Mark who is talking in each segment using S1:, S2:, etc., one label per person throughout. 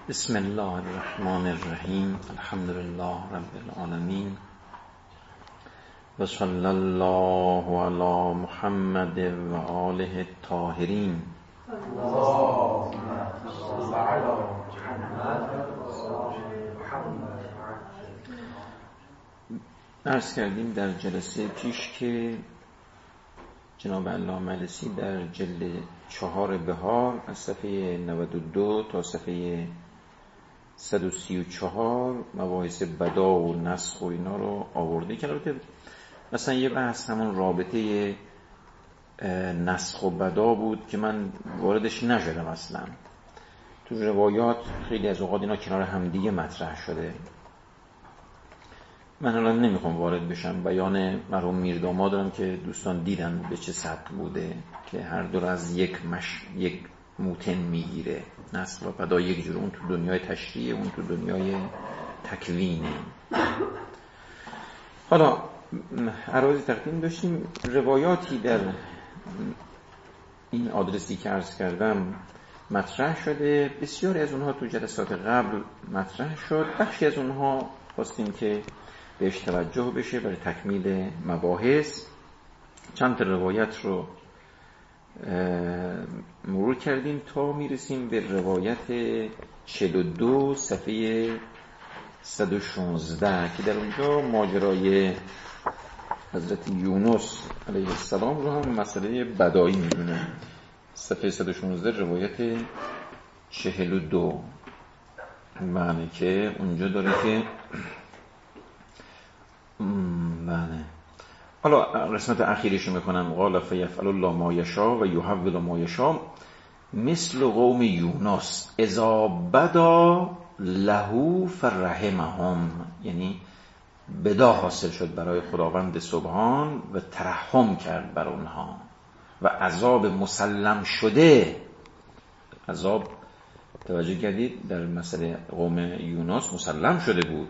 S1: بسم الله الرحمن الرحیم. الحمد لله رب العالمین و صلی الله علی محمد و آله الطاهرین.
S2: اللهم صل علی محمد و آل محمد.
S1: عرض کردیم در جلسه پیش که جناب علامه مجلسی در جلد 4 بهار از صفحه 92 تا صفحه 134 مباحث بدا و نسخ و اینا رو آورده که البته مثلا یه بحث همون رابطه نسخ و بدا بود که من واردش نشدم اصلا. تو روایات خیلی از اوقات اینا کنار همدیگه مطرح شده. من الان نمیخوام وارد بشم. بیان مرحوم میرداماد دارم که دوستان دیدن به چه سطح بوده که هر دو از یک موتن میگیره. نسخ و بدا یک جور، اون تو دنیای تشریع، اون تو دنیای تکوینه. حالا عرض تقدیم داشتیم. روایاتی در این آدرسی که عرض کردم مطرح شده. بسیاری از اونها تو جلسات قبل مطرح شد. بخشی از اونها خواستیم که بهش توجه بشه برای تکمیل مباحث. چند تا روایت رو مرور کردیم تا میرسیم به روایت 42 صفحه 116 که در اونجا ماجرای حضرت یونس علیه السلام رو هم مسئله بدایی میدونه. صفحه 116 روایت 42 معنی که اونجا داره که بله. حالا قسمت اخیرش میکنم. قال فیفعل الله ما یشاء و یحول ما یشاء مثل قوم یونس اذا بدا له فرحمهم، یعنی بدا حاصل شد برای خداوند سبحان و ترحم کرد بر اونها و عذاب مسلم شده. عذاب توجه کردید در مسئله قوم یونس مسلم شده بود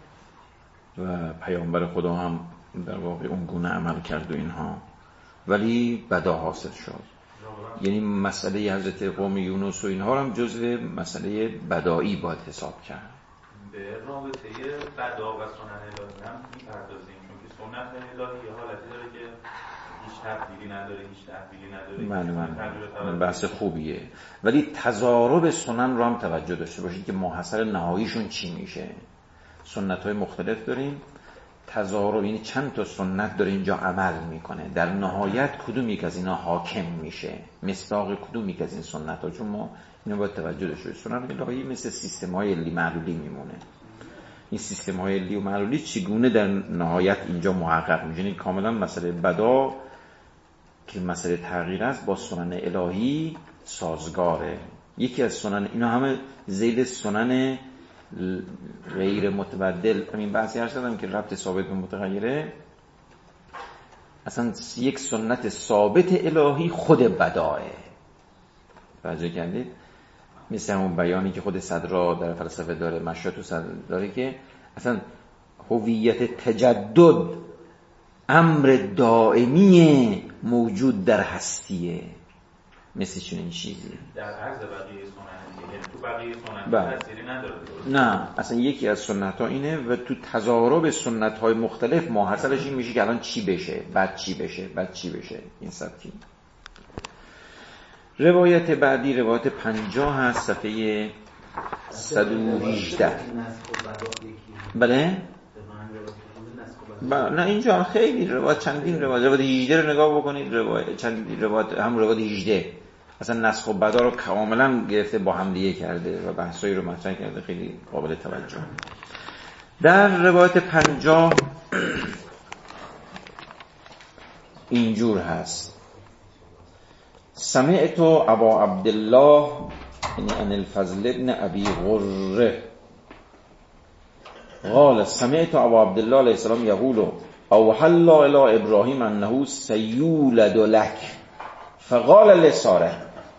S1: و پیامبر خدا هم در واقع اون گونه عمل کرد و اینها، ولی بدا حاصل شد. یعنی مسئله حضرت قوم یونس و اینها هم جزء مسئله بدایی باید حساب کرد.
S3: به رابطه بدا و سنن الهی هم می‌پردازیم چون که سنت الهی یه حالتی داره که هیچ تبدیلی نداره، هیچ تحویلی نداره.
S1: من بحث خوبیه، ولی تضارب سنن رو هم توجه داشته باشید که محصل نهاییشون چی میشه. سنت‌های مختلف داریم، تضارب یعنی چند تا سنت داره اینجا عمل میکنه، در نهایت کدوم یک از اینا حاکم میشه، مصداق کدوم یک از این سنت‌ها. چون ما اینو باید توجه داشته باشیم. سنت الهی مثل سیستم‌های علی معلولی میمونه. این سیستم‌های علی و معلولی چگونه در نهایت اینجا محقق میشه. این کاملا مسئله بدا که مسئله تغییر است با سنن الهی سازگاره. یکی از سنن اینا همه ذیل سنن غیر متبدل. همین بحثی عرض کردم که ربط ثابت به متغیره. اصلا یک سنت ثابت الهی خود بداه. توجه کردید؟ مثل همون بیانی که خود صدرا در فلسفه داره، مشاطو صدر داره که اصلا هویت تجدد امر دائمی موجود در هستیه. مثل چنین چیزی
S3: در عرض بقیه سنن، تو بقیه سنن تأثیری نداره.
S1: نه، اصلا یکی از سنت ها اینه و تو تضارب سنت های مختلف محصلش این میشه که الان چی بشه، بعد چی بشه، بعد چی بشه. این سبکی. روایت بعدی روایت 50 هست صفحه 118. بله؟ نه اینجا خیلی روایت، چندین روایت 18 رو نگاه بکنید. روایت چندین روایت، هم روایت 18 اصلا نسخ و بدا رو کاملا گرفته با هم دیگه کرده و بحثایی رو مطرح کرده، خیلی قابل توجه. در روایت 50 اینجور هست: سمعت ابا عبدالله یعنی عن الفضل ابن ابی غره قال سمعت ابا عبدالله علیه السلام یقول اوحى الله الی ابراهیم انه سیولد لک فقال لساره.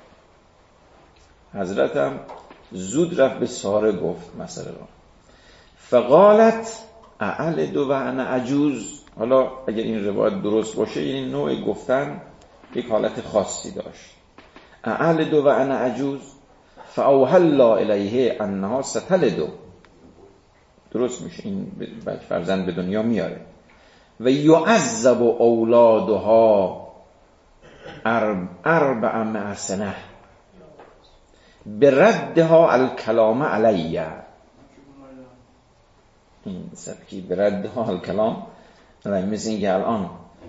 S1: حضرتم زود رفت به ساره گفت مسئله رو. فقالت اعلد و انا عجوز. حالا اگر این روایت درست باشه یعنی نوع گفتن یک حالت خاصی داشت. اعلد و انا عجوز. فاوحى الله الیه انها ستلد، درست میشه، این فرزند به دنیا میاره. و یعذب اولادها 400 سنه بردها الکلام علیه. این سبکی بردها الکلام علیه، مثل این که الان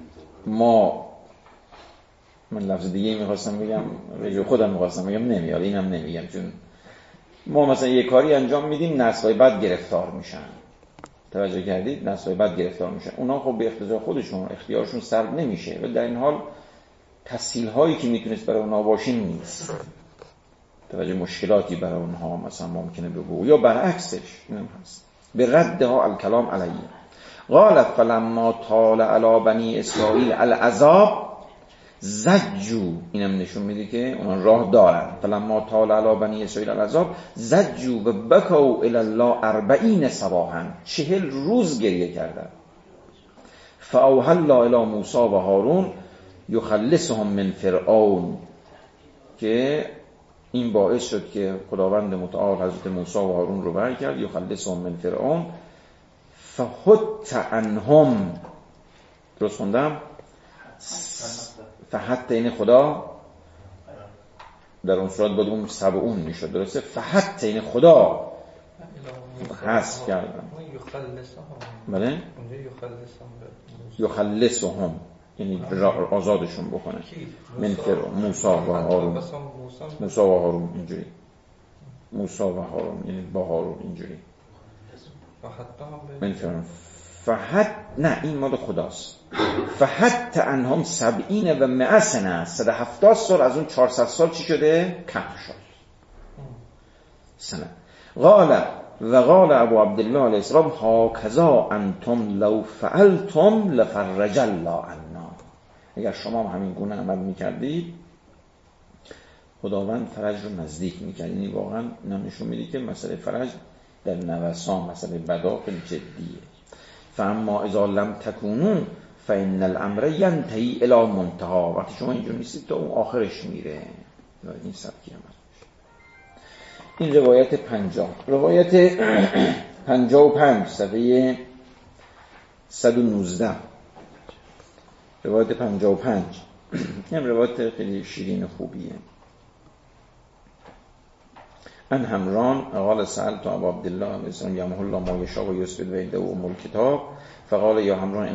S1: من لفظ دیگه میخواستم بگم، رجوع خودم میخواستم بگم نمیاد، اینم نمیگم، چون ما مثلا یه کاری انجام میدیم نسل‌های بعد گرفتار میشن. توجه کردید؟ نسل‌های بعد گرفتار میشن. اونا خب به اقتضای خودشون اختیارشون سلب نمیشه و در این حال تسهیل هایی که میتونست برای اونها باشه نیست. توجه مشکلاتی برای اونها مثلا ممکنه بگو، یا برعکسش اینم هست. به ردها الکلام علیه. قالت فلما طال علی بنی اسرائیل العذاب زجو، اینم نشون میده که اونا راه دارن. فلما طال علی بنی اسرائیل العذاب زجو و بکوا الی الله 40 صباحا، 40 روز گریه کردن. فاوحى الله الی موسی و هارون یخلصهم من فرعون، که این باعث شد که خداوند متعال حضرت موسی و هارون رو برکرد. یخلصهم من فرعون فحط عنهم، درست خوندم؟ فحط این خدا در اون صورت باید اون 70 میشد، درسته؟ فحط این خدا حذف کردم. بله؟ یخلصهم یعنی آزادشون بکنه. من فرعون موسی و هارون، موسی و هارون اینجوری، موسی و هارون یعنی با هارون اینجوری. من فرعون فحط، نه این مال خداست. فحط عنهم 70 و 100 سنه، 170 سال از اون 400 سال چی شده؟ کم شد سنه. قال ابو عبدالله علیه السلام هاکذا انتم لو فعلتم لفرج الله عنا، اگر شما همین گونه عمل میکردید خداوند فرج رو نزدیک میکرد. یعنی واقعا نشون میده که مسئله فرج در نوسان مسئله بدا خیلی جدیه. فاما اذا لم تکونوا فان الامر ينتهي الى منتهى، وقتی شما اینجور نیستید تا اون آخرش میره. این سبکی هم این روایت 50. روایت 55 صفحه 119. روایت 55 این روایت خیلی شیرین خوبیه. ان همران قال سألت ابو عبدالله علیه السلام یمحو الله ما یشاء و یثبت و عنده ام الکتاب فقال یا همران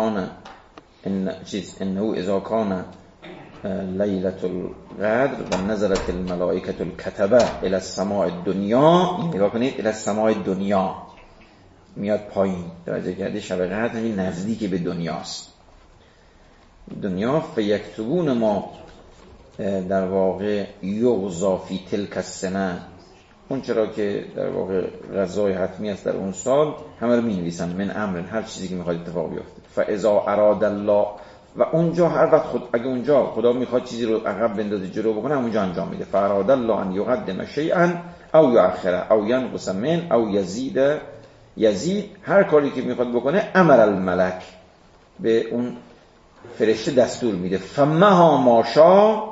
S1: انه اذا کان لیلة القدر و نزلت الملائکة الكتبه الى السماء الدنیا، این نگاه کنید، الى السماء الدنیا میاد پایین، توجه کردید؟ شب قدر همین نزدیک به دنیاست. دنیا فیکتبون ما در واقع یغزا فی تلک السنه، اون چرا که در واقع غذای حتمی است در اون سال همه رو می‌نویسن، من امر، هر چیزی که میخواد اتفاق بیفته. فاذا اراد الله، و اونجا هر وقت اگه اونجا خدا میخواد چیزی رو عقب بندازه جلو بکنه اونجا انجام میده. فاراد الله ان یقدم شیئا او یؤخره او ینقص من او یزید، هر کاری که میخواد بکنه امر الملک، به اون فرشته دستور میده. فمها ماشا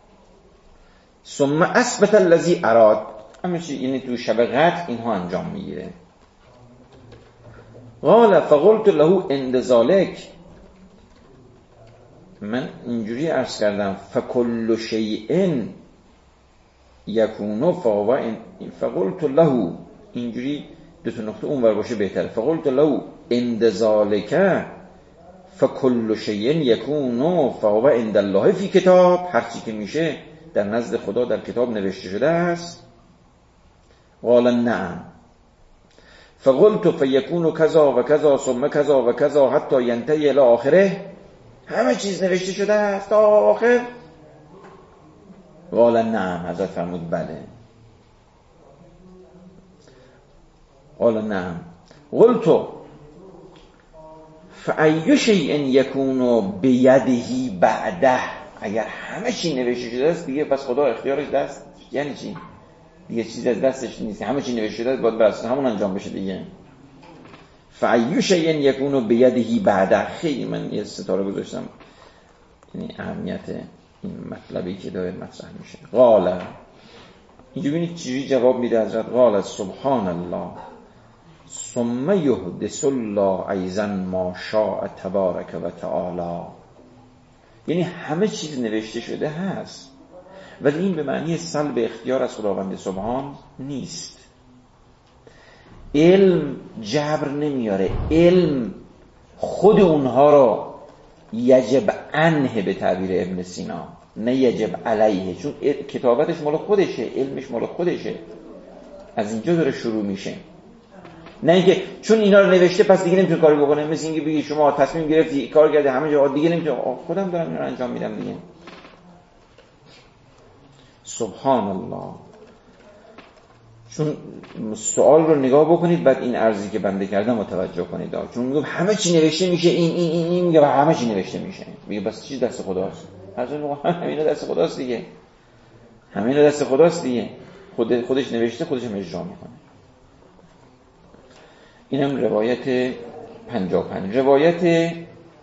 S1: ثم اثبت الذی اراد، همیشه یعنی تو شب قدر اینها انجام میگیره. قال فقلت له عند ذلك، من اینجوری عرض کردم فکل شیء یکون فهو، فقلت له، اینجوری دو تا نقطه اونور باشه بهتره. فقلت له عند ذلك فکل شیء یکون فهو عند الله فی کتاب، هر چی که میشه در نزد خدا در کتاب نوشته شده است. قال نعم. فقلت فیکون کذا و کذا ثم کذا و کذا حتی ینتهی الی آخره، همه چیز نوشته شده است تا آخر. قال نعم، حضرت فرمود بله. قال نعم. قلت فأی شیء یکون بیده بعده، اگر همه چی نوشته شده است دیگه پس خدا اختیارش دست، یعنی چی؟ دیگه چیز از دستش نیست، همه چی نوشته شده است باید بر اساس همون انجام بشه دیگه. فأی شیء یکون بیده بعده، خیلی من یه ستاره گذاشتم، یعنی اهمیت این مطلبی که داره مطرح میشه. قال اینجا ببینید چجوری جواب میده حضرت. قال سبحان الله ثم یحدث الله ایضا ما شاء تبارک و تعالی. یعنی همه چیز نوشته شده هست، ولی این به معنی سلب اختیار از خداوند سبحان نیست. علم جبر نمیاره، علم خود اونها رو یجب عنه به تعبیر ابن سینا، نه یجب علیه، چون کتابتش مال خودشه، علمش مال خودشه، از اینجا داره شروع میشه. نه اینکه چون اینا رو نوشته پس دیگه نمیتونه کاری بکنه، مثل اینکه بگی شما تصمیم گرفتی کار کردی همه جا دیگه نمیتونه، خودم دارم اینا رو انجام میدم دیگه. سبحان الله. چون سوال رو نگاه بکنید بعد این عرضی که بنده کردم متوجه کنید. چون میگم همه چی نوشته میشه، این میگه همه چی نوشته میشه، میگه بس چی دست خداست؟ هر موقع همینا دست خداست دیگه، همینا دست خداست دیگه، خودش نوشته خودش هم اجرا میکنه. اینم روایت 55. روایت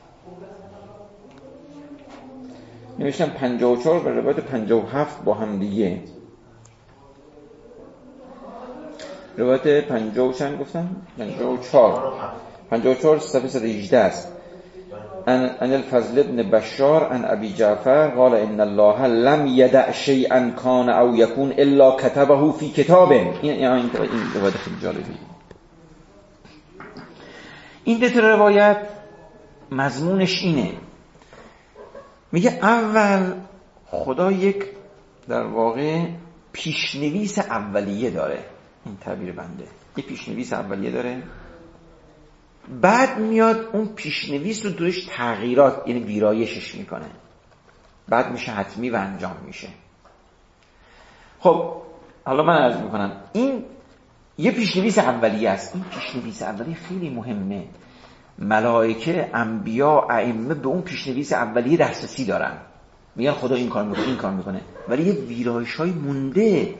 S1: نوشتم 54 و روایت 57 با هم دیگه. روایت 50 چند گفتم؟ 54 صفحه 118 است. ان الفضل ابن بشار عن ابي جعفر قال ان الله لم يدع شيئا كان او يكون الا كتبه في كتاب. این روایت خیلی جالبیه. این دو روایت مضمونش اینه، میگه اول خدا یک در واقع پیشنویس اولیه داره، این تعبیر بنده، یک پیشنویس اولیه داره، بعد میاد اون پیشنویس رو درش تغییرات یعنی ویرایشش میکنه، بعد میشه حتمی و انجام میشه. خب حالا من عرض میکنم این یه پیشنویس اولیه است. این پیشنویس اولیه خیلی مهمه. ملائکه، انبیا، ائمه به اون پیشنویس اولیه دسترسی دارن، میگن خدا این کار میکنه، این کار میکنه، ولی یه ویرایش‌های مونده.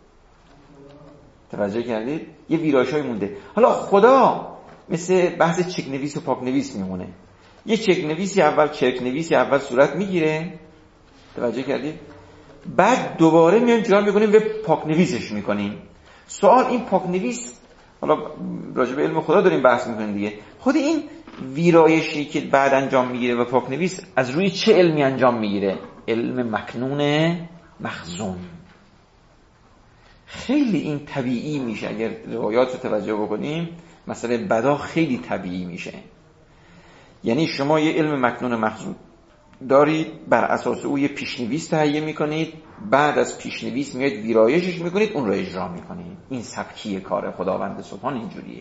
S1: توجه کردید؟ یه ویرایش‌های مونده. حالا خدا مثل بحث چکنویس و پاکنویس میمونه. یه چکنویسی اول صورت میگیره، توجه کردید؟ بعد دوباره میایم جلو میکنیم و پاکنویسش میکنیم. سوال این پاکنویس، حالا راجع به علم خدا داریم بحث میکنیم دیگه، خود این ویرایشی که بعد انجام میگیره و پاکنویس از روی چه علمی انجام میگیره؟ علم مکنون مخزون. خیلی این طبیعی میشه. اگر روایات رو توجه بکنیم مسئله بدا خیلی طبیعی میشه. یعنی شما یه علم مکنون مخزون دارید، بر اساس او یه پیشنویس تهیه میکنید، بعد از پیشنویس میاد ویرایشش میکنید، اون رو اجرا میکنید. این سبکی کار خداوند سبحان اینجوریه.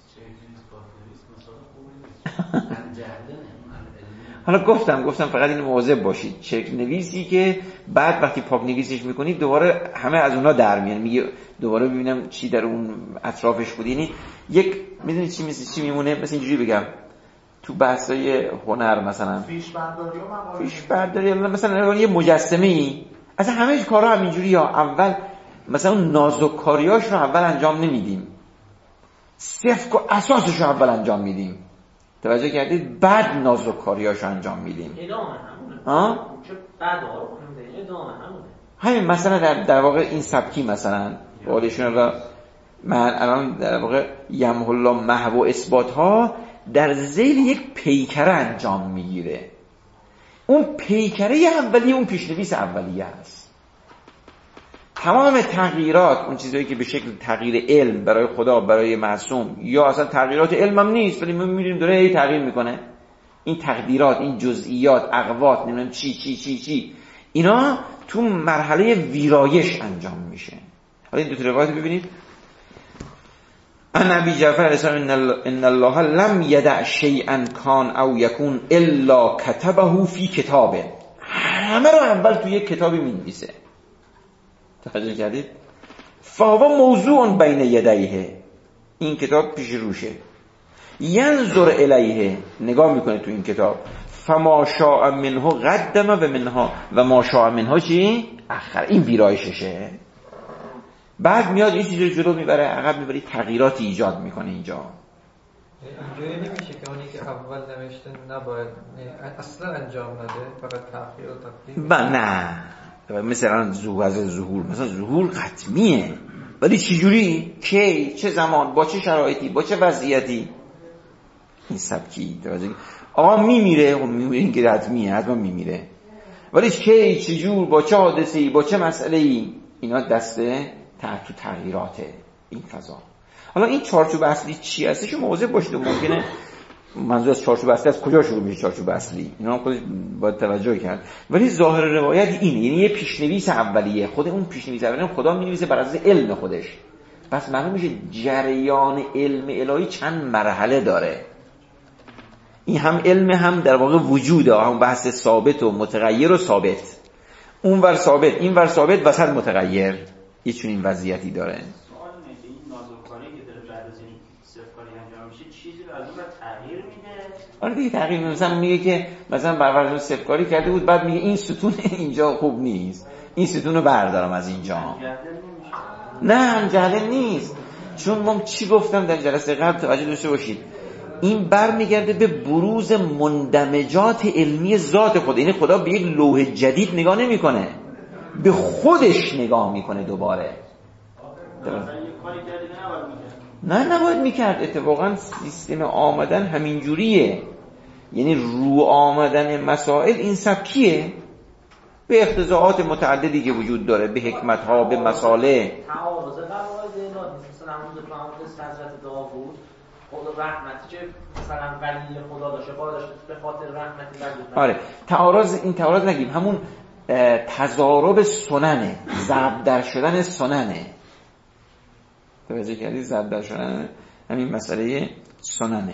S1: حالا گفتم فقط این مواظب باشید، چک نویسی که بعد وقتی پاک نویسش میکنید دوباره همه از اونا در میان، میگه دوباره ببینم چی در اون اطرافش بود. یعنی یک میدونید چی مثل چی میمونه، مثل اینجوری بگم تو بحثای هنر مثلا فیش برداری مثلا یه مجسمه ای اصلا همه کارا همینجوری، یا اول مثلا اون نازکاریاش رو اول انجام نمیدیم، صفر و اساسش رو اول انجام میدیم، توجه کردید؟ بعد نازکاریاش رو انجام میدیم.
S2: ادامه همونه. چه بعد ادامه همونه.
S1: همین مثلا در واقع این سبکی مثلا قولشون را من الان در واقع یمحو الله محو و اثبات ها در ذیل یک پیکره انجام میگیره. اون پیکره اولیه اون پیشنویس اولیه است. تمام تغییرات، اون چیزایی که به شکل تغییر علم برای خدا، برای معصوم، یا اصلا تغییرات علم هم نیست ولی ما می‌بینیم داره هی تغییر میکنه، این تقدیرات، این جزئیات، اقوات، نمیدونم چی اینا تو مرحله ویرایش انجام میشه. حالا این دو تا روایت ببینید. ان ابی جعفر علیه السلام ان الله لم یدع شیئا کان او یکون الا كتبه فی کتابه. همه رو اول تو یک کتابی می‌نویسه. توجه کردید؟ فهو موضوع بین یدیه، این کتاب پیش روشه، ینظر الیه، نگاه میکنه تو این کتاب، فما شاء منه قدم و ما شاء منه چی؟ اخر. این ویرایششه. بعد میاد این چیز رو جلو میبره، عقب میبره، تغییراتی ایجاد میکنه اینجا.
S4: اینجوری نمیشه که اونی که اول نوشته نباید اصلا انجام نده، فقط تأخیر و تقدیم؟
S1: نه مثلا ظهور، مثلا ظهور حتمیه، ولی چجوری، کی، چه زمان، با چه شرایطی، با چه وضعیتی، این سبکی. آقا میمیره، این که حتمیه، حتما میمیره، ولی کی، چجور، با چه حادثه‌ای، با چه مسئله‌ای، اینا دسته تحت تغییراته این فضا. حالا این چارچوب اصلی چی هستش موضوع باشه، ممکنه منظور از چارچوب اصلی از کجا شروع میشه چارچوب اصلی، اینا هم خودش باید توجه کرد. ولی ظاهر روایت اینه، یعنی یه پیشنویس اولیه، خود اون پیشنویس اولیه خدا می‌نویسه بر اساس علم خودش. پس معلوم میشه جریان علم الهی چند مرحله داره. این هم علم، هم در واقع وجوده، هم بحث ثابت و متغیر و ثابت، اون ور ثابت، این ور ثابت، وسط متغیر، یه چنین وضعیتی داره.
S2: سوال اینه که این نازوکاری که داره بعد از این صفرکاری انجام میشه چیزی رو از اون تغییر میده؟
S1: آره دیگه تغییر میده. مثلا میگه که مثلا برای صفرکاری کرده بود، بعد میگه این ستون اینجا خوب نیست، این ستون رو بردارم از اینجا. نه هم جهل نیست، چون من چی گفتم در جلسه قبل توجه داشته باشید، این برمیگرده به بروز مندمجات علمی ذات خود. یعنی خدا به یک لوح جدید نگاه نمیکنه، به خودش نگاه میکنه دوباره. نه نباید میکرد. اتفاقا سیستم آمدن همین جوریه، یعنی رو آمدن مسائل این سبکیه، به اقتضاعات متعددی که وجود داره، به حکمت‌ها، به مسائل.
S2: تعارض قواعد الهی مثلا همون دو تا حضرت داوود خدا رحمتی که مثلا ولی خدا داشته، خدا داشته به خاطر رحمتی ولی.
S1: آره تعارض، این تعارض نگیم، همون تضارب سننه، ضرب در شدن سننه. توجه کردید؟ ضرب در شدن همین مسئله سننه.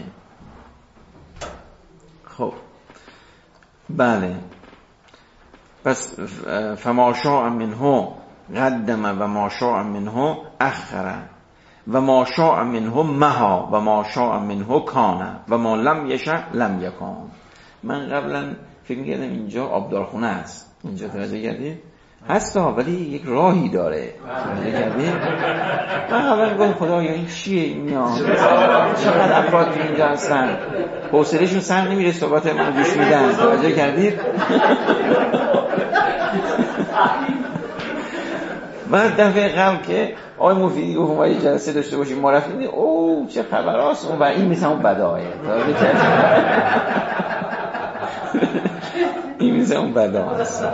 S1: خب بله، پس فما شاء منه قدم و ما شاء منه اخر و ما شاء منه مها و ما شاء منه کان و ما لم یشاء لم یکن. من قبلا فکر می‌کردم اینجا آبدارخونه است، اینجا توجه کردید؟ هستا، ولی یک راهی داره. توجه کردید؟ من قبلا گفتم خدایا این چیه اینا؟ چقدر افراد اینجا هستن، حوصله‌شون سر نمیره صحبت من گوش میدن. توجه کردید؟ من دفعه قبل که آقای مفیدی گفت ما یه جلسه داشته باشیم، ما رفتیم اوه چه خبر هست، و این مثل اون بدایه. این مثل اون بدایه هست.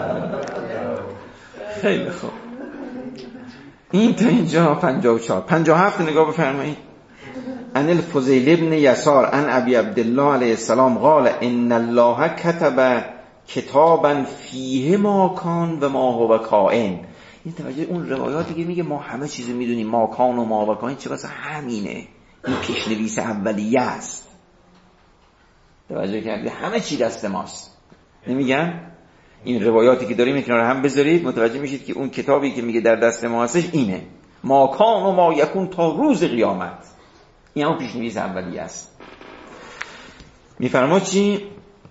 S1: خیلی خوب، این تا اینجا 54. 57 نگاه بفرمایید. ان الفضیل ابن یسار ان ابی عبدالله علیه السلام قال ان الله كتب کتابا فیه ما کان و ما هو کائن. این توجه اون روایاتی که میگه ما همه چیزو میدونیم، ما کان و ما و کائن، چه واسه همینه، این پیشنویس اولیه است. توجه کردید؟ همه چی دست ماست. نمیگن این روایاتی که داریم کنار هم بذارید، متوجه میشید که اون کتابی که میگه در دست ما هستش اینه، ما کان و ما یکون تا روز قیامت. این هم پیشنویس اولیه است. میفرما چی؟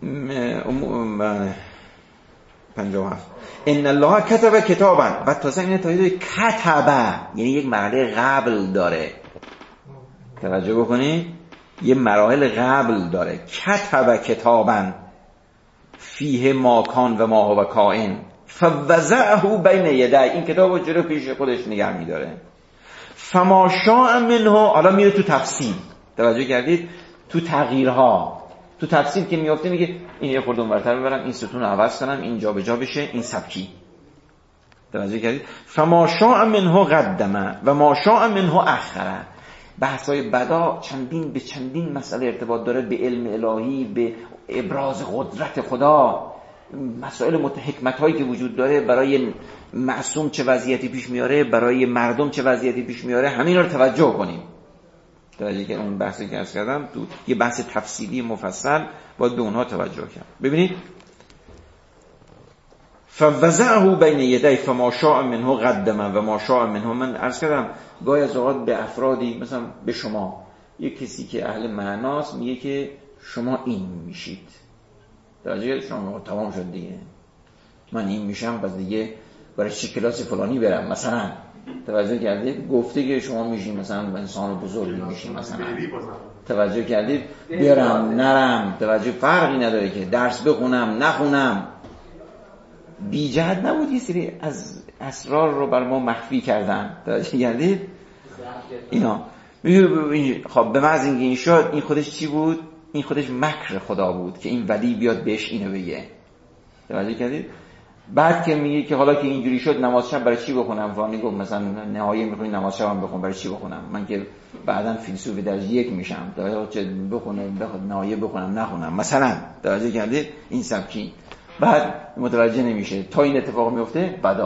S1: 57 ان الله کتب کتابا، و تازه این تایید کتبه، یعنی یک مرحله قبل داره. توجه بکنید، یه مراحل قبل داره. کتب کتابا فیه ما کان و ما هو کائن فوضعه بین یدی، این کتابو جلو پیش خودش نگه می‌داره. فما شاء منه، حالا میره تو تفصیل. توجه کردید؟ تو تغییرها، تو تفصیل که میفته میگه این یه خورده اونورتر ببرم، این ستون رو عوض کنم، این جا به جا بشه، این سبکی. توجه کردید؟ فما شاء منه قدم و ما شاء منه اخر. بحث‌های بدا چندین به چندین مسئله ارتباط داره، به علم الهی، به ابراز قدرت خدا، مسائل حکمت‌هایی که وجود داره، برای معصوم چه وضعیتی پیش میاره، برای مردم چه وضعیتی پیش میاره، همین رو توجه کنیم. توجه که اون بحثی که عرض کردم تو یه بحث تفصیلی مفصل باید به اونها توجه کرد. ببینید فوضعه بین یدی فما شاء منه قدم و ما شاء منه. من عرض کردم گاهی از اوقات به افرادی، مثلا به شما، یک کسی که اهل معناست میگه که شما این میشید. توجه شما تمام شد دیگه، من این میشم، پس دیگه برای چه کلاس فلانی برم مثلا. توجه کردید؟ گفته که شما میشین مثلا انسان بزرگی میشین مثلا. توجه کردید؟ برم نرم، توجه فرقی نداره که درس بخونم نخونم. بی جهت نبود یه سری از اسرار رو بر ما مخفی کردن. توجه کردید اینا؟ خب به محض اینکه این شد، این خودش چی بود؟ این خودش مکر خدا بود که این ولی بیاد بهش اینو بگه. توجه کردید؟ بعد که میگه که حالا که اینجوری شد نماز شب برای چی بخونم؟ فلانی گفت مثلا نهایه میخونی نماز شبم بخون، برای چی بخونم؟ من که بعداً فیلسوف درجه 1 میشم، چه بخونم بخواد نهایه بخونم نخونم مثلا. توجه کردید؟ این سبکی بعد متوجه نمیشه تا این اتفاق میفته، بدا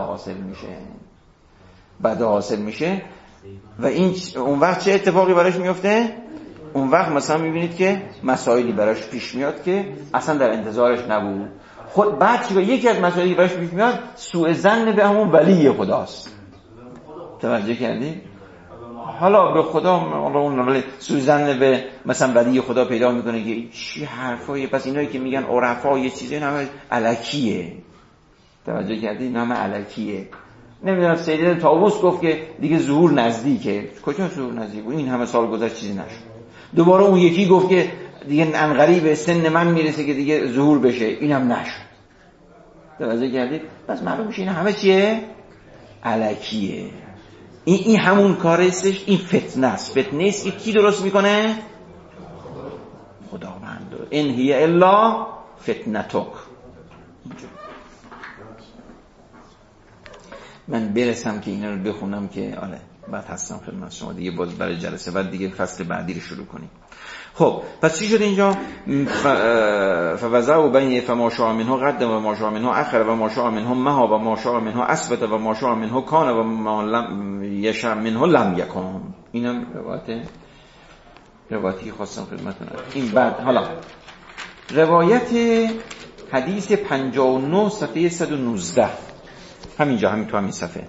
S1: حاصل میشه و این اون وقت چه اتفاقی براش میفته؟ اون وقت مثلا میبینید که مسائلی براش پیش میاد که اصلا در انتظارش نبود. خود بعد چی؟ یکی از مسائلی براش پیش میاد سوء ظن به همون ولی خداست. توجه کردی؟ حالا به خدا، حالا اون سوء ظن به مثلا ولی خدا پیدا میکنه که چی حرفایه، پس اینایی که میگن عرفا یه چیزی نام الکیه. توجه کردی؟ نام الکیه. نمیدونم سید طاووس گفت که دیگه ظهور نزدیکه. کجا ظهور نزدیک بود؟ این همه سال گذشت چیزی نشد. دوباره اون یکی گفت که دیگه انقریب سن من میرسه که دیگه ظهور بشه، اینم نشد. توجه کردید؟ پس معلوم میشه این همه چیه؟ الکیه. این همون کاره استش، این فتنه است. فتنه است که کی درست میکنه؟ خداوند. ان هی الا فتنتک. من برسم که اینا رو بخونم که آره بعد هستم خدمت شما دیگه، باز برای جلسه بعد دیگه فصل بعدی رو شروع کنیم. خب پس چی شد اینجا؟ فوضع بین فما شاء منه قدم و ما شاء منه اخر و ما شاء منه مها و ما شاء منه اثبت و ما شاء منه کان و ما لم یشاء منه لم یکن. اینم روایتی خواستم خدمتتون. این بعد حالا روایت حدیث 59 صفحه 119 همینجا، همین تو همین صفحه.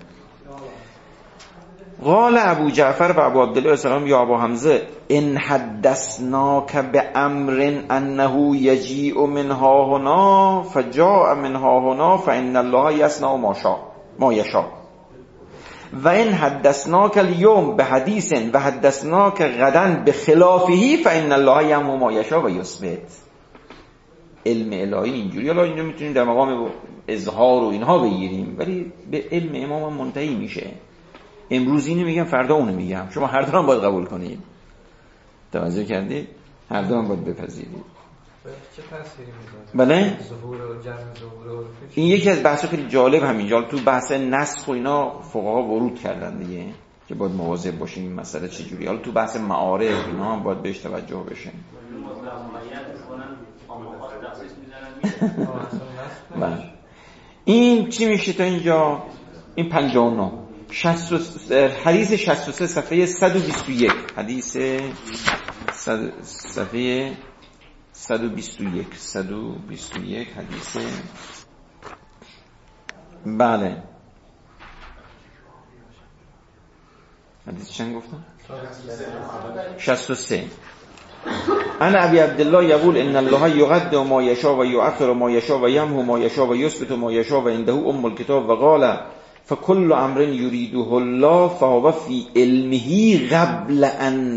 S1: قال ابو جعفر و ابو عبدالله السلام یا ابو حمزه ان حدثناک بامر انه یجیء منها هنا فجاء منها هنا فان الله یصنع ما یشاء و ان حدثناک اليوم بحدیث و حدثناک غدا بخلافه فان الله یمحو ما یشاء و یثبت. علم الهی اینجوری، حالا اینجا میتونیم در مقام اظهار و اینها بگیریم، ولی به علم امام منتهی میشه. امروز اینو میگم فردا اونو میگم، شما هر دو هم باید قبول کنید. توجه کردید؟ هر دو هم باید بپذیرید.
S4: چه تأثیری میذاره؟
S1: بله؟
S4: ظهور و جمع ظهور.
S1: این یکی از بحث خیلی جالب همینجا تو بحث نسخ و اینا فقها ورود کردن دیگه که باید مواظب باشیم این مسئله چجوری. حالا تو بحث معارف اینا هم باید بهش توجه بشه. بله. این چی میشه تا اینجا؟ این 59 حدیث 63 صفحه 121 حدیث صفحه 121 حدیث. بله حدیث چند گفتم؟ 63. انا ابي عبد الله يقول ان الله يقدم ما يشاء ويؤخر ما يشاء ويمحو ما يشاء ويثبت ما يشاء وعنده ام الكتاب وقال فكل امر يريده الله فهو في علمه قبل ان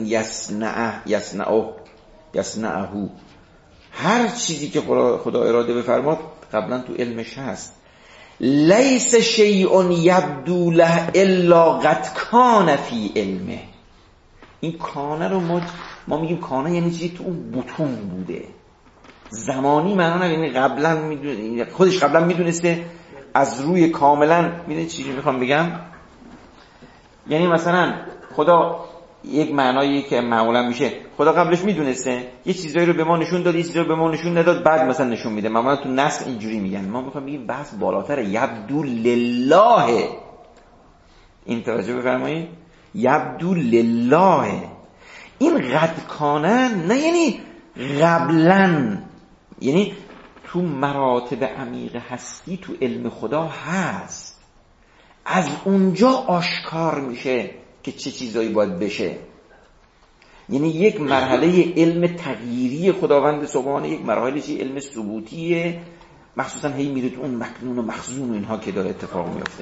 S1: يصنعه. هر چیزی که خدا اراده بفرماد قبلا تو علمش هست. لیس شیء یبدو له الا قد کان فی علمه. این کانه رو ما میگیم کانه یعنی چیزی تو اون بطون بوده. زمانی معنا نه، یعنی قبلا میدونه، خودش قبلا میدونسته از روی کاملا. میدونید چیزی میخوام بگم؟ یعنی مثلا خدا یک معنایی که معمولا میشه خدا قبلش میدونسته یه چیزایی رو به ما نشون داد، یه چیزایی رو به ما نشون نداد، بعد مثلا نشون میده. معمولا تو نسخ اینجوری میگن. ما میخوام بگیم بحث بالاتر، یبدو لله. این توجه بفرمایید، یبدو لله. این قد کانه نه یعنی قبلا، یعنی تو مراتب عمیق هستی تو علم خدا هست. از اونجا آشکار میشه که چه چیزایی باید بشه. یعنی یک مرحله علم تغییری خداوند سبحانه، یک مرحله چی علم ثبوتیه، مخصوصا هی میره تو اون مکنون و مخزون و اینها که داره اتفاق میفته.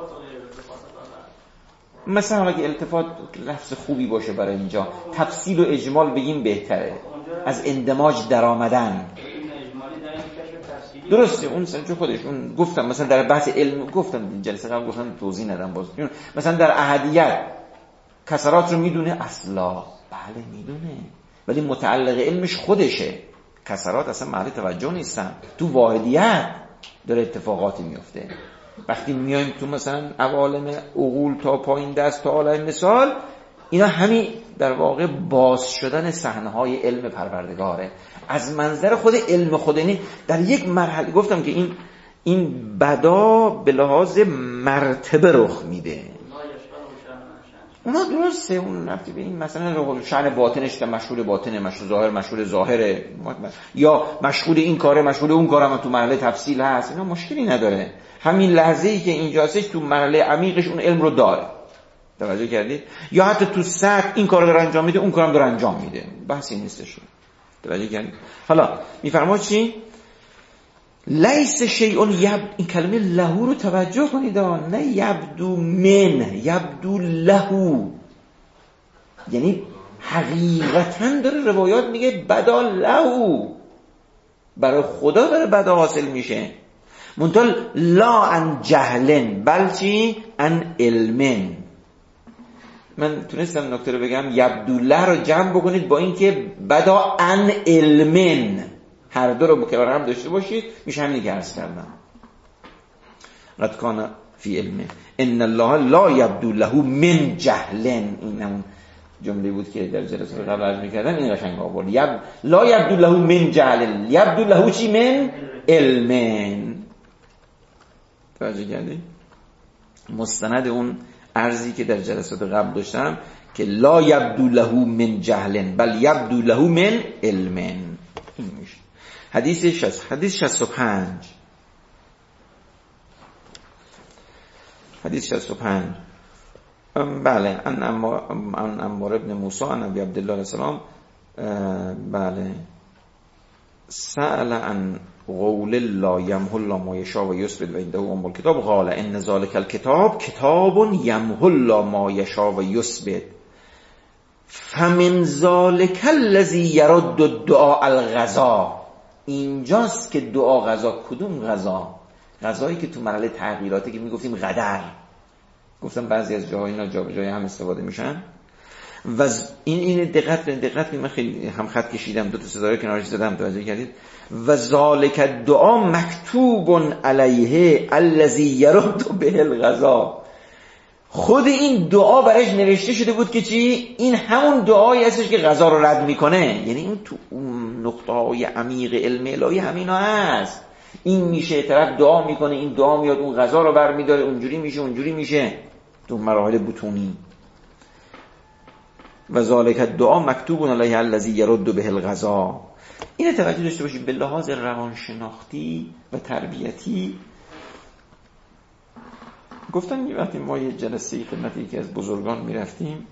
S1: مثلا اگه التفات لفظ خوبی باشه برای اینجا، تفصیل و اجمال بگیم بهتره، از اندماج در آمدن. درسته اون چون خودش اون گفتم مثلا در بحث علم گفتم جلسه قبل گفتم توضیح ندم باز مثلا در احدیت کسرات رو میدونه اصلا بله میدونه ولی متعلق علمش خودشه کسرات اصلا محل توجه نیستن تو واحدیت داره اتفاقاتی میفته وقتی میایم تو مثلا عوالم عقول تا پایین دست تا عالم مثال اینا همین در واقع باز شدن صحنه‌های علم پروردگاره از منظر خود علم خودنی در یک مرحله گفتم که این بدا به لحاظ مرتبه رخ میده اونا درسته اون رفتی به این مثلا شأن باطنش در مشغول باطنه مشغول ظاهر مشغول ظاهره یا مشغول این کاره مشغول اون کاره هم تو مرحله تفصیل هست اینا مشکلی نداره همین لحظه‌ای که اینجاستش تو مرحله عمیقش اون علم رو داره توجه کردید یا حتی تو سطح این کارو داره انجام میده اون کارم داره انجام میده بحثی نیستش توجه کردید حالا میفرماد چی لیس شیء این کلمه لهو رو توجه کنید نه یبدو من یبدو لهو یعنی حقیقتا داره روایات میگه بدا لهو برای خدا داره بدا حاصل میشه منتها لا عن جهلن بلچی عن علمن من تونستم نکته رو بگم یبدو له رو جمع بکنید با این که بدا عن علمن هر دو رو کنار هم داشته باشید میشه همینی که عرض کردم قد کان فی علمه ان الله لا یبدو له من جهلن این همون جمله بود که در جلسه قبل عرض می‌کردم این قشنگ آورد لا یبدو له من جهلن یبدو له چی من علمن توجه کردید مستند اون عرضی که در جلسات قبل داشتم که لا یبدو له من جهلن بل یبدو له من علمن این میشه حدیث 65 حدیث 65 بله ان عمار ابن موسی عن ابی عبدالله علیه السلام بله سأل عن قول لا یمحو الله ما یشاء و یثبت و عنده ام الکتاب قال ان ذلک الکتاب کتاب یمحو الله ما یشاء و یثبت فمن ذلک الذی یرد الدعاء الغذا اینجاست که دعا غذا کدوم غذا غذایی که تو مرحله تغییراتی که میگفتیم قدر گفتم بعضی از جاهای اینا جابجایی هم استفاده میشن و این دقت من خیلی هم خط کشیدم دو تا ستاره کنارش زدم توجه کردید و ذالک الدعاء مکتوب علیه الذی یرد به الغذا خود این دعا برایش نوشته شده بود که چی این همون دعایی هستش که غذا رو رد میکنه یعنی این تو نقطه های عمیق علم الهی همینا هست این میشه طرف دعا میکنه این دعا میاد اون غذا رو برمیداره اونجوری میشه تو مراحل بطونی و ذالک الدعاء مکتوب علیه الذی یرد به الغذا این توجه داشته باشید به لحاظ روانشناختی و تربیتی گفتم یه وقتی ما یه جلسه خدمت یکی از بزرگان میرفتیم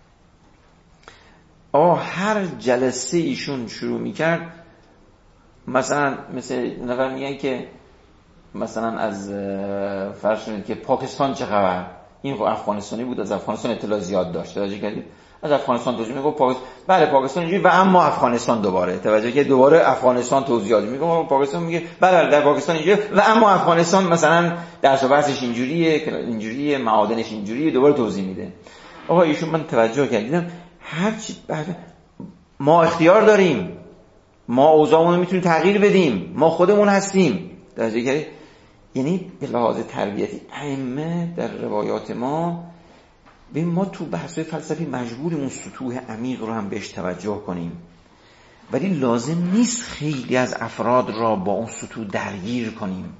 S1: هر جلسه ایشون شروع میکرد مثلا مثل نفر میگن که مثلا از فرض کنید که پاکستان چه خبر این افغانستانی بود از افغانستان اطلاع زیاد داشت توجه کردید از افغانستان توضیح میگه بله پاکستان اینجوری و اما افغانستان دوباره توجه که دوباره افغانستان توضیحات میگه پاکستان میگه بله در پاکستان اینجوری و اما افغانستان مثلا درس و بحثش اینجوریه معادنش اینجوریه دوباره توضیح میده ایشون من توجه کردم هر چی ما اختیار داریم ما اوضاعمون رو میتونیم تغییر بدیم ما خودمون هستیم توجه کردید یعنی به لحاظ تربیتی ائمه در روایات ما تو بحث‌های فلسفی مجبوریم اون سطوح عمیق رو هم بهش توجه کنیم ولی لازم نیست خیلی از افراد را با اون سطوح درگیر کنیم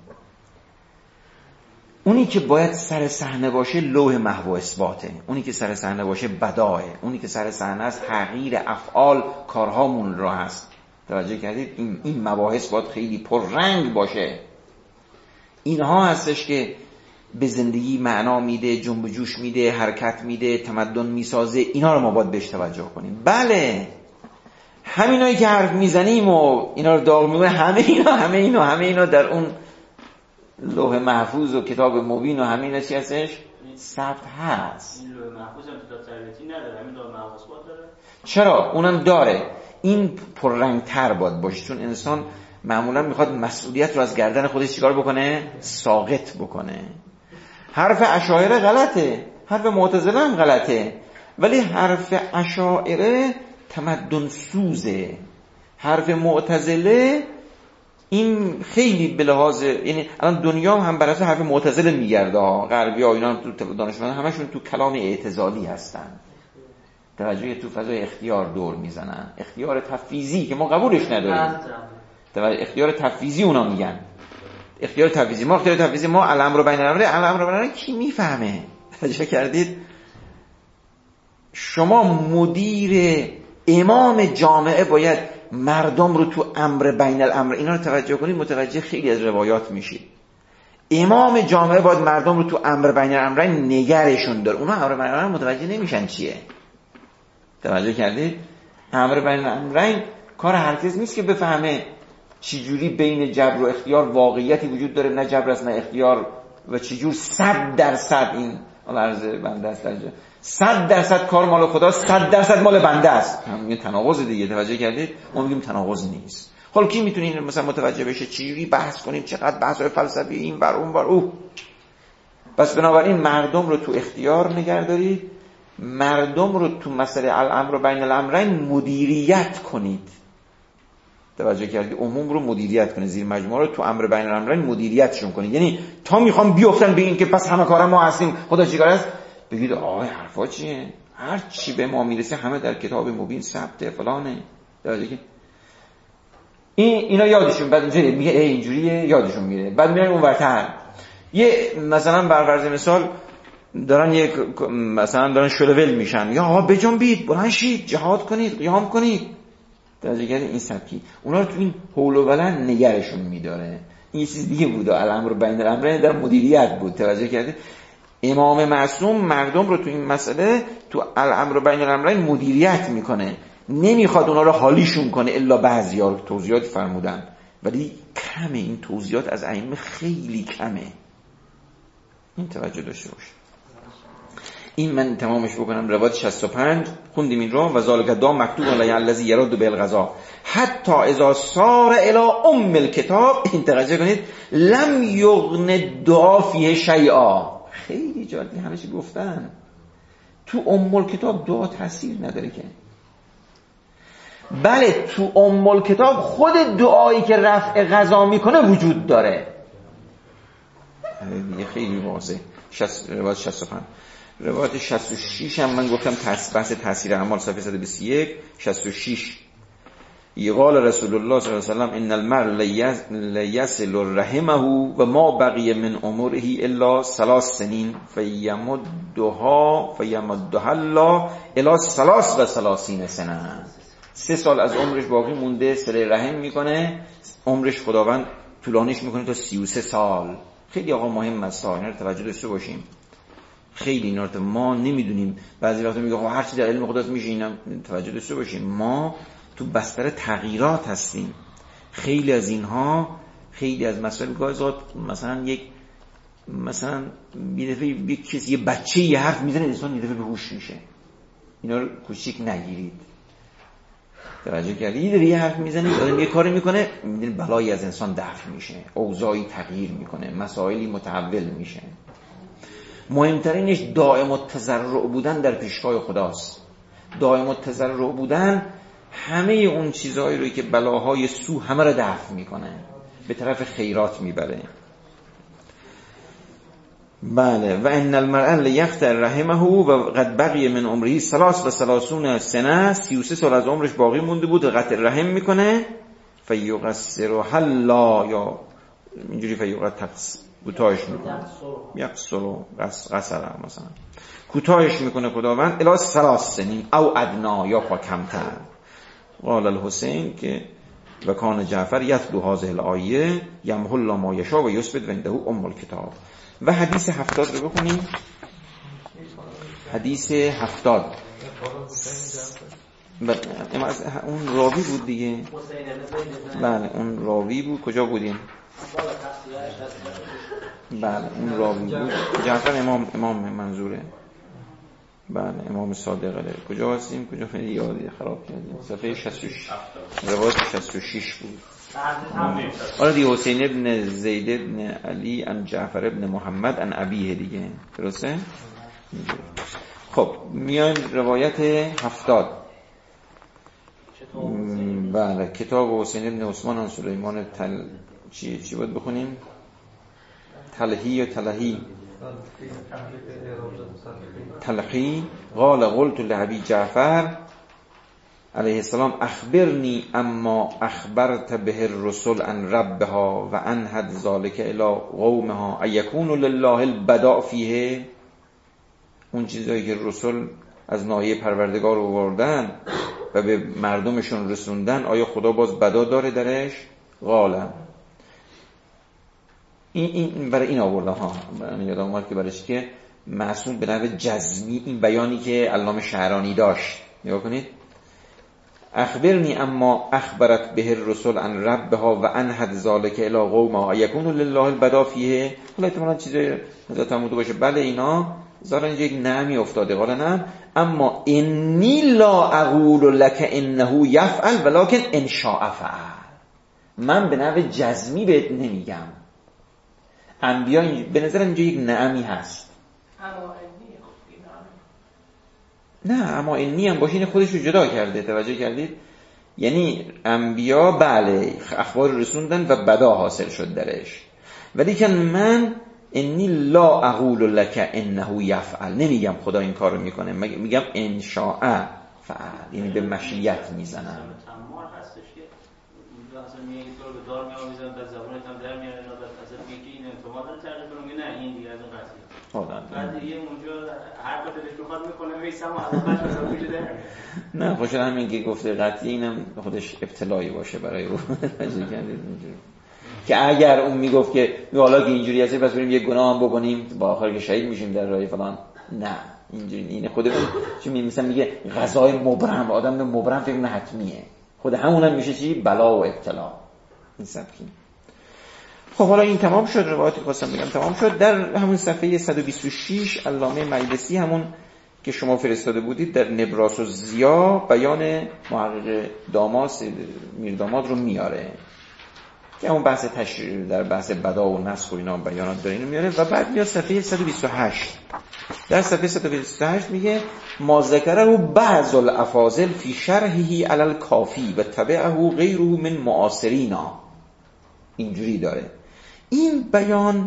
S1: اونی که باید سر صحنه باشه لوح محو اثباته اونی که سر صحنه باشه بداه اونی که سر صحنه است تغییر افعال کارهامون را هست توجه کردید این مباحث باید خیلی پررنگ باشه اینها هستش که به زندگی معنا میده جنب و جوش میده حرکت میده تمدن میسازه اینا رو ما باید بهش توجه کنیم بله همینایی که حرف میزنیم و اینا رو داغ میکنه همه اینا در اون لوح محفوظ و کتاب مبین و همه اینا چی هستش ثبت هست
S2: این لوح محفوظ هم تو تربیتی نداره همین لوح محفوظ داره
S1: چرا اونم داره این پررنگتر باید باشه چون انسان معمولا میخواد مسئولیت رو از گردن خودش چیکار بکنه؟ ساقط بکنه. حرف اشاعره غلطه، حرف معتزله هم غلطه، ولی حرف اشاعره تمدن سوزه، حرف معتزله این خیلی به لحاظ، یعنی الان دنیا هم بر اساس حرف معتزله میگرده ها، غربی‌ها اینا تو دانشمندان همشون تو کلام اعتزالی هستن، توجه تو فضای اختیار دور میزنن، اختیار تفویضی که ما قبولش نداریم، اختیار تفویضی اونا میگن، اختیار تفویضی ما، اختیار تفویضی ما الامر بین الامرین، الامر بین الامرین کی میفهمه؟ توجه کردید؟ شما مدیر امام جامعه باید مردم رو تو امر بین الامر، اینا رو توجه کنید، متوجه خیلی از روایات میشید. امام جامعه باید مردم رو تو امر بین الامرین نگرشون داره، اونا امر بین الامرین متوجه نمیشن چیه. توجه کردید؟ امر بین الامرین کار هر کس نیست که بفهمه چجوری بین جبر و اختیار واقعیتی وجود داره، نه جبر است نه اختیار، و چجور 100% این عرض بنده است، 100% کار مال خداست، 100% مال بنده است. همین تناقض دیگه. توجه کردید؟ ما میگیم تناقض نیست. حالا کی میتونه این مثلا متوجه بشه چجوری بحث کنیم، چقدر بحث‌های فلسفی این ور اون ور او. پس بنابراین مردم رو تو اختیار نگه دارید، مردم رو تو مسئله الامر بین الامرین مدیریت کنید. توجه کردید؟ عموم رو مدیریت کنید، زیر مجموعه رو تو امر بین الامرین مدیریتشون کنید. یعنی تا میخوام بیفتن به این که پس همه کارا ما هستیم، خدا چیکار است؟ بگید آقا حرفا چیه؟ هر چی به ما میرسه همه در کتاب مبین ثبت فلانه. توجه کردید؟ اینا یادشون بعد اینجوری میگه اینجوریه، یادشون میره. بعد میرن اونورتر. یه مثلا بر فرض مثال دارن مثلا دارن شلول میشن، یا آقا بجنبید، بلند شید، جهاد کنید، قیام کنید. توجه کردید؟ این سبکی اونا رو تو این حول و ولا نگرشون میداره. این چیز دیگه بود، الامر بین الامرین در مدیریت بود. توجه کردید؟ امام معصوم مردم رو تو این مسئله تو الامر بین الامرین مدیریت میکنه، نمیخواد اونا رو حالیشون کنه الا بعضیا. توضیحات فرمودن ولی کمه، این توضیحات از ائمه خیلی کمه، این توجه داشته باشه. این من تمامش بکنم. روایت 65 خوندیم این رو، و ذالک دا مکتوب علی الذی یرد بالقضا حتی اذا صار الی ام الکتاب. این توجه کنید، لم یغن دعا فیه شیئا. خیلی جالب، همه چی گفتن. تو ام الکتاب دعا تاثیر نداره که. بله تو ام الکتاب خود دعایی که رفع قضا میکنه وجود داره. خیلی واضحه. روایت 65. روایت 66 هم من گفتم بحث تاثیر اعمال، صفحه 121. 66 قال رسول الله صلی الله علیه و سلم ان المرء لیصل رحمه و ما بقی من عمره الا 3 سنین فیمدها الله الی 33 سنه. 3 سال از عمرش باقی مونده، صله رحم میکنه، عمرش خداوند طولانیش میکنه تا 33 سال. خیلی آقا مهم است، اینا رو توجه داشته باشیم. خیلی اینا رو ما نمیدونیم. بعضی وقتا میگه هر چی در علم خداست میشه، اینا توجه داشته باشیم. ما تو بستر تغییرات هستیم. خیلی از اینها، خیلی از مسائل گاهی مثلا مثلا یه دفعه یک کسی، یه بچه یه حرف میزنه، انسان یه دفعه به هوش میشه. اینا رو کوچیک نگیرید. توجه کردید؟ یه حرف میزنید، آدم یه کاری میکنه، میبینید بلایی از انسان دفع میشه، اوضاعی تغییر میکنه، مسائلی متحول میشه. مهمترینش دائم التضرع بودن در پیشگاه خداست. دائم التضرع بودن همه اون چیزهایی روی که بلاهای سو همه رو دفع میکنه، به طرف خیرات میبره. بله. و ان المرء لیختر رحمه و قد بقی من عمره 33 سنه. 33 سال از عمرش باقی مونده بود، قطع رحم میکنه. فیقصرها الله، یا اینجوری فیقصر کوتاهش میکنه، یقصرو قصر مثلا کوتاهش میکنه خداوند الی 3 سنین او ادنا، یا کمتر. قال الحسین که و کان جعفر یتلو هذه الآیه یمحو الله ما یشاء و یثبت عنده ام الکتاب. و حدیث 70 رو بخونیم. حدیث 70 اون راوی بود دیگه. بله اون راوی بود. کجا بودیم؟ بله اون راوی بود. جعفر امام منظوره. بله امام صادق کجا هستیم؟ کجا یادی خراب کردیم؟ صفحه 66 روایت 66 بود. آره دی حسین ابن زید ابن علی ان جعفر ابن محمد ان ابیه دیگه درسته؟ خب میایم روایت 70. بله کتاب حسین ابن عثمان عن سلیمان چی باید بخونیم؟ تلحی یا تلحی؟ تلحی. قال قلت لابی جعفر علیه السلام اخبرنی اما اخبرت به الرسل عن ربها و انهد ذالک الى قومها ایکون لله البداء فیه. اون چیزایی که رسول از ناحیه پروردگار آوردن و به مردمشون رسوندن آیا خدا باز بدا داره درش؟ قال این برای این آوردم ها. من یادم اومد که برایش که معصوم به نحو جزمی این بیانی که علامه شعرانی داشت نگاه کنید. اخبرنی اما اخبرت به الرسل عن ربها و انهد ذالک الی قومها یکون لله البدا فیه. حالا احتمالاً چیزای نظر تموده باشه. بله اینا ظاهرا اینجا یک نعمی افتاده. قال نه اما انی لا اقول لك انه یفعل ولکن ان شاء فعل. من به نحو جزمی بهت نمیگم. انبیا به نظر اینجا یک نعمی هست. نه اما انی هم باشه این خودش رو جدا کرده. توجه کردید؟ یعنی انبیا بله اخبار رسوندن و بدا حاصل شد درش، ولی که من انی لا اقول لك انه یفعل نمیگم خدا این کارو میکنه، میگم ان شاء فعل، یعنی به مشیت میزنم.
S5: تمام هستش که مثلا میگه تو رو به دار میآویزن بعد زبونت هم در میاره بعد اصلا میگه این انتماء داره تغییر کنه. نه این دیگه از اون قضیه. بعد دیگه اونجا هر کاری دلش بخواد میکنه میسم و الان مثلا وجود داره. نه
S1: خوشا همین که گفته قطعی اینم خودش ابتلایی باشه برای او. توجه کردید اینجوری که اگر اون میگفت که حالا که اینجوری هست پس بریم یک گناه هم بکنیم با آخر که شهید میشیم در راه فلان، نه اینجوری اینه. خود اون چی مثلا میگه غذای مبرم، آدم مبرم فکر کنه حتمیه، خود همونم میشه چی؟ بلا و ابتلا. این سبکی. خب حالا این تمام شد، روایتی خواستم بگم تمام شد. در همون صفحه 126 علامه مجلسی همون که شما فرستاده بودید در نبراس و ضیا بیان محقق داماس میرداماد رو میاره که همون بحث تشریع در بحث بدا و نسخ و اینا بیانات داره اینو میاره. و بعد میاد صفحه 128. در صفحه 128 میگه ما ذکره بعض الافاضل فی شرحه علی الکافی و تبعه غیره من معاصرینا. اینجوری داره. این بیان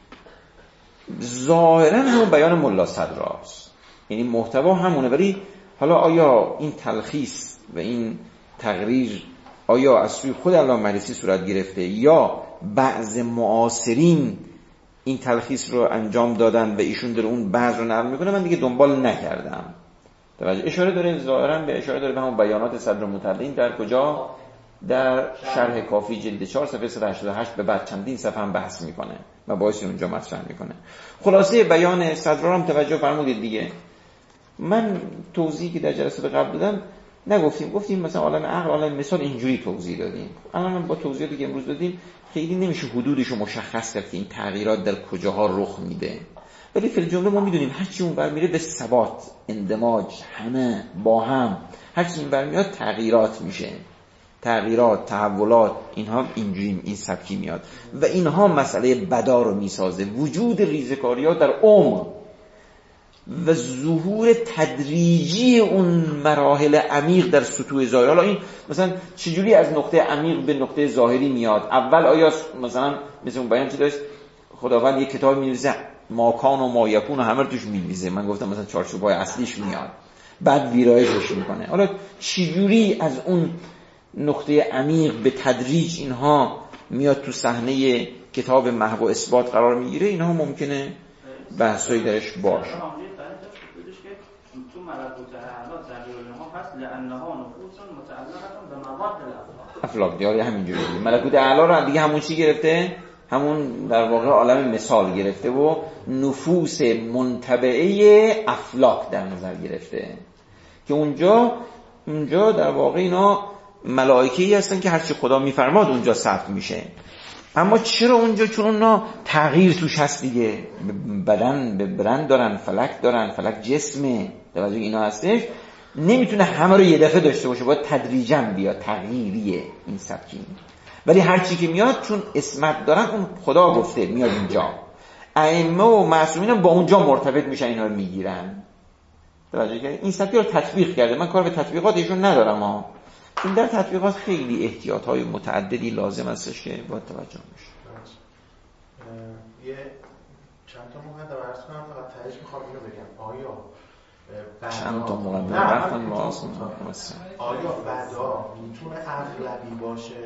S1: ظاهرا همون بیان ملا صدراست، یعنی محتوا همونه، ولی حالا آیا این تلخیص و این تقریر آیا از سوی خود علامه مجلسی صورت گرفته یا بعض معاصرین این تلخیص رو انجام دادن و ایشون داره اون بعض رو نقل میکنه، من دیگه دنبال نکردم. توجه اشاره داره ظاهرا به اشاره داره به همون بیانات صدر مطلعین در کجا؟ در شرح کافی جلد 4 صفحه 188 به بعد چندین صفحه هم بحث میکنه و باعث اونجا مطرح میکنه. خلاصه بیان صدر رو هم توجه فرمودید دیگه. من توضیحی که در جلسه قبل دادم گفتیم مثلا عالم عقل عالم مثال اینجوری توضیح دادیم. الان با توضیحاتی که امروز دادیم خیلی نمیشه حدودش رو مشخص کرد که این تغییرات در کجاها رخ میده، ولی فی الجمله ما میدونیم هر چی اونور میره به ثبات، اندماج، همه با هم، هر چی اینور میاد تغییرات میشه، تغییرات، تحولات، اینها اینجوری این سبکی میاد و اینها مسئله بدا رو میسازه. وجود ریزکاریات در عمر و ظهور تدریجی اون مراحل عمیق در سطوح ظاهری. حالا این مثلا چجوری از نقطه عمیق به نقطه ظاهری میاد؟ اول آیا مثلا مثل اون بیان چی داشت خداوند یک کتاب می‌نویسه ماکان و مایکون و همه رو توش می‌نویسه، من گفتم مثلا چارچوبای اصلیش میاد بعد ویرایشش میکنه. حالا چجوری از اون نقطه عمیق به تدریج اینها میاد تو صحنه کتاب محو و اثبات قرار میگیره؟ اینها ممکنه بحثایی درش باشه.
S5: تو ملکوت اعلی ضرور ما هست لانها نفوس متعلقه به مواد
S1: افلاک. دیگه همینجوری ملکوت اعلی رو دیگه همون چی گرفته؟ همون در واقع عالم مثال گرفته و نفوس منتبعه افلاک در نظر گرفته که اونجا در واقع اینا ملائکه‌ای هستن که هرچی خدا میفرماد اونجا ثبت میشه. اما چرا اونجا؟ چون اونا تغییر توش هست دیگه، بدن دارن، فلک دارن، فلک جسمه، توجه اینا هستش. نمیتونه همه رو یه دفعه داشته باشه، باید تدریجاً بیاد، تغییریه این سبکی. ولی هر چی که میاد چون اسمت دارن، اون خدا گفته میاد اینجا، ائمه و معصومین هم با اونجا مرتبط میشن، اینا رو میگیرن. توجه کردید؟ این سبکی رو تطبیق کرده. من کار به تطبیقات ایشون ندارم ها، چون در تطبیقات خیلی احتیاط‌های متعددی لازم هستش که باید توجه بشه.
S6: یه چند تا مقدمه عرض کنم، فقط تهش میخوام اینو بگم، آیا
S1: چند تا مقدمه رفتن واسه
S6: آیا بدا میتونه اغلبی باشه؟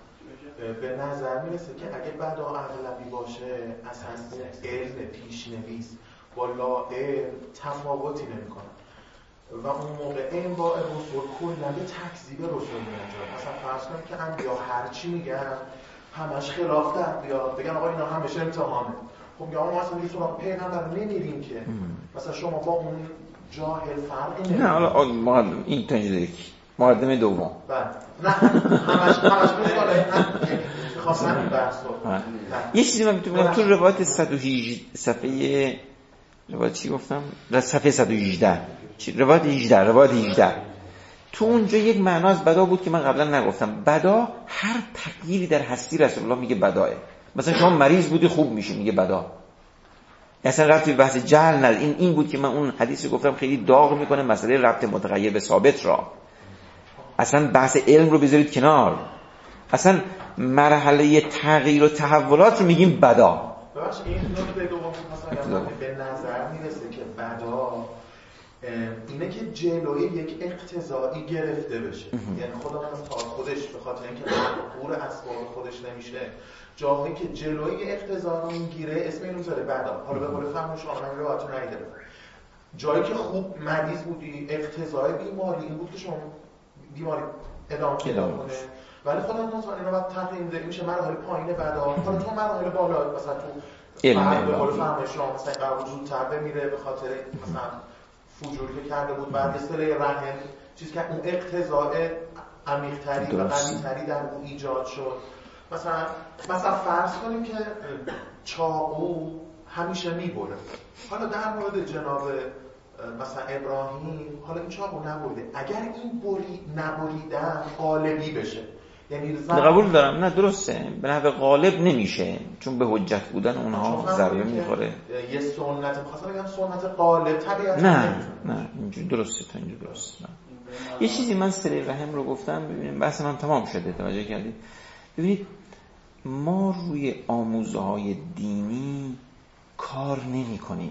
S6: به نظر میرسه که اگه بدا اغلبی باشه اصلا علم پیشنویس با لا علم تفاوتی نمیکنه و اون موقع علم با رسول کلا به تکذیب رسول میانجام. مثلا فرض کنیم که انبیا هرچی میگن همش خلاف در بیاد، بگن آقا اینا همش امتحانه. خب میگم ما اصلا یه سراغ پیغمبر نمیریم که مثلا شما با اون جاهل فرقی نمیکنه.
S1: نه حالا این تنجده مقدمه دوم.
S6: نه همش مثاله خواستن این بحثو.
S1: یه چیزی من میتونم تو روایت 118 صفحه روایت چی گفتم؟ صفحه 118 روایت 18 تو اونجا یک معنا از بدا بود که من قبلا نگفتم. بدا هر تغییری در هستی رسول الله میگه بداه. مثلا شما مریض بودی خوب میشی میگه بدا. اصلا ربطی به بحث جهل نداره. این بود که من اون حدیثی گفتم خیلی داغ میکنه مسئله ربط متغیر به ثابت را. اصلا بحث علم رو بذارید کنار، اصلا مرحله تغییر و تحولات رو میگیم بدا.
S6: ببخشید این نکته دوم مثلا به نظر میرسه که بدا اینه که جلوی یک اقتضایی گرفته بشه. یعنی خدا تا خودش به خاطر اینکه مقهور اسباب خودش نمیشه، جایی که جلوی اقتضا رو میگیره اسم اینو میذاره بدا. حالا به قول فهم شما من روایت ندیدم، جایی که خوب مریض بودی اقتضای بیماری این بود که شما بیماری ادامه کنه، ولی خدا مثلا اینو بعد تغییر میده، میشه مراحل پایین بدا. حالا تو مراحل بالا مثلا تو
S1: علم
S6: به قول فهم شما مثلا قرار زودتر بمیره به خاطر مثلا فجوری که کرده بود، بعد یه سری رحم چیزی که اون اقتضاء عمیق‌تری و قوی‌تری در اون ایجاد شد. مثلا فرض کنیم که چاقو همیشه میبره. حالا در مورد جناب مثلا ابراهیم، حالا این چاقو نبرده، اگر این نبریدن غالبی بشه، یعنی
S1: قبول دارم، نه درسته، به نحو غالب نمیشه چون به حجت بودن اونها ضربه میخوره.
S6: یه سنت می‌خواستم بگم سنت غالب طبیعتا
S1: نه اینجوری درسته، تا اینجوری درسته. یه چیزی من صله رحم رو گفتم، ببینیم بحث من تمام شده، توجه کردید؟ ببینید ما روی آموزه‌های دینی کار نمی‌کنیم،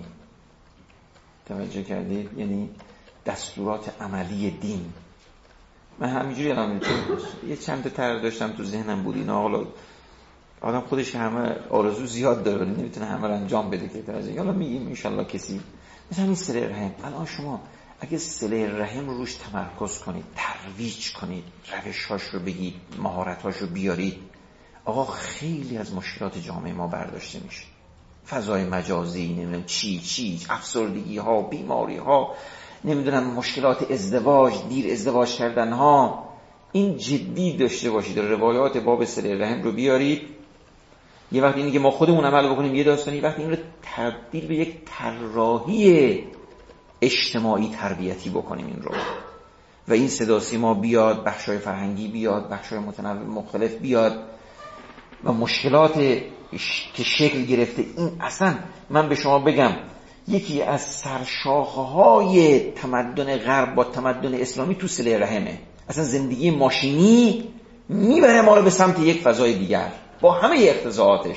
S1: توجه کردید؟ یعنی دستورات عملی دین. من همینجوری الان یه چند تا طرح داشتم تو ذهنم بود، اینا حالا آدم خودش همه آرزو زیاد داره ولی نمیتونه همه رو انجام بده که توجه. حالا میگیم ان شاءالله کسی مثلا این صله رحم، الان شما اگه صله رحم رو روش تمرکز کنید، ترویج کنید، روش‌هاش رو بگید، مهارت‌هاش رو بیارید، آقا خیلی از مشکلات جامعه ما برداشته میشه. فضای مجازی، نمیدونم چی افسردگی ها، بیماری ها، نمیدونم مشکلات ازدواج، دیر ازدواج کردن ها، این جدی داشته باشید. روایات باب صله رحم رو بیارید. یه وقت اینی که ما خودمون عمل بکنیم یه داستانی، وقت این رو تبدیل به یک طراحی اجتماعی تربیتی بکنیم این رو، و این صدا سیما بیاد، بخشای فرهنگی بیاد، بخشای متنوع مختلف بیاد و مشکلات که شکل گرفته. این اصلا من به شما بگم یکی از سرشاخه‌های تمدن غرب با تمدن اسلامی تو صله رحمه. اصلا زندگی ماشینی میبره ما رو به سمت یک فضای دیگر با همه اقتضاعاتش.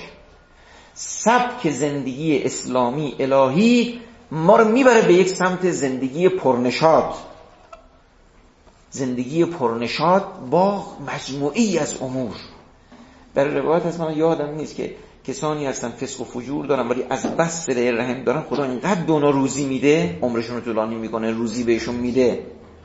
S1: سبک زندگی اسلامی الهی ما رو میبره به یک سمت زندگی پرنشاط، زندگی پرنشاط با مجموعی از امور. در روایت از من یادم نیست که کسانی هستن فسق و فجور دارن ولی از بس صله رحم دارن، خدا اینقدر به اونا روزی میده، عمرشون رو طولانی میکنه، روزی بهشون میده.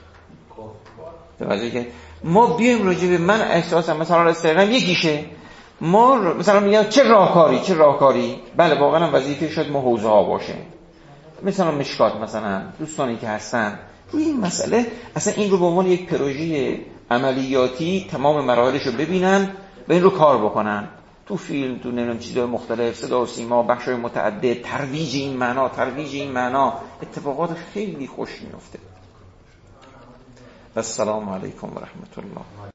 S1: توجه که ما بیایم راجع به من احساسم مثلا صله رحم یکیشه، ما مثلا میگن چه راهکاری، بله واقعا وظیفه شاید ما حوزه ها باشه، مثلا مشکات، مثلا دوستانی که هستن روی این مسئله اصلا این رو به عنوان یک پروژه عملیاتی تمام مراحلش رو ببینن و این رو کار بکنن. تو فیلم، تو نمیدونم چیزهای مختلف، صدا و سیما، بخشای متعدد، ترویج این معنا اتفاقات خیلی خوش میفته. السلام علیکم و رحمت الله.